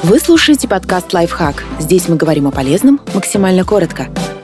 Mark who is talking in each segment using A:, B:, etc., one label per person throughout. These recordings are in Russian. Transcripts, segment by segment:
A: Вы слушаете подкаст «Лайфхак». Здесь мы говорим о полезном максимально коротко.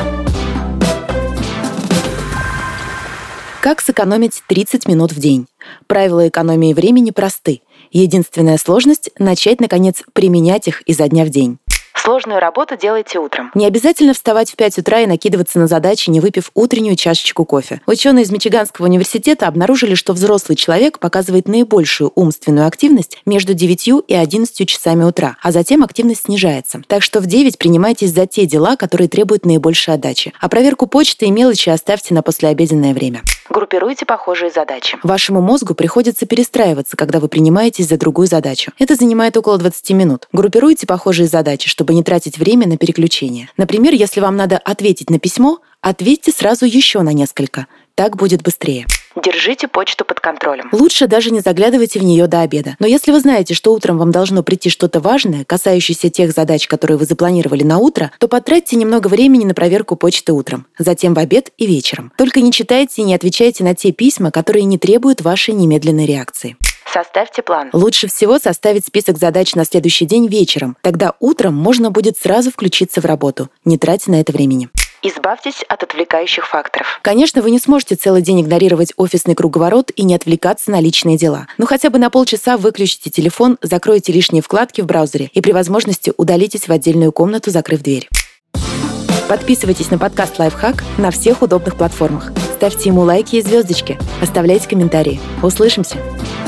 A: Как сэкономить 30 минут в день? Правила экономии времени просты. Единственная сложность – начать, наконец, применять их изо дня в день. Сложную работу делайте утром. Не обязательно вставать в 5 утра и накидываться на задачи, не выпив утреннюю чашечку кофе. Ученые из Мичиганского университета обнаружили, что взрослый человек показывает наибольшую умственную активность между 9 и 11 часами утра, а затем активность снижается. Так что в 9 принимайтесь за те дела, которые требуют наибольшей отдачи. А проверку почты и мелочи оставьте на послеобеденное время. Группируйте похожие задачи. Вашему мозгу приходится перестраиваться, когда вы принимаетесь за другую задачу. Это занимает около 20 минут. Группируйте похожие задачи, чтобы не тратить время на переключение. Например, если вам надо ответить на письмо, ответьте сразу еще на несколько. Так будет быстрее. Держите почту под контролем. Лучше даже не заглядывайте в нее до обеда. Но если вы знаете, что утром вам должно прийти что-то важное, касающееся тех задач, которые вы запланировали на утро, то потратьте немного времени на проверку почты утром, затем в обед и вечером. Только не читайте и не отвечайте на те письма, которые не требуют вашей немедленной реакции. Составьте план. Лучше всего составить список задач на следующий день вечером. Тогда утром можно будет сразу включиться в работу, не тратя на это времени. Избавьтесь от отвлекающих факторов. Конечно, вы не сможете целый день игнорировать офисный круговорот и не отвлекаться на личные дела. Но хотя бы на полчаса выключите телефон, закройте лишние вкладки в браузере и при возможности удалитесь в отдельную комнату, закрыв дверь. Подписывайтесь на подкаст «Лайфхак» на всех удобных платформах. Ставьте ему лайки и звездочки. Оставляйте комментарии. Услышимся!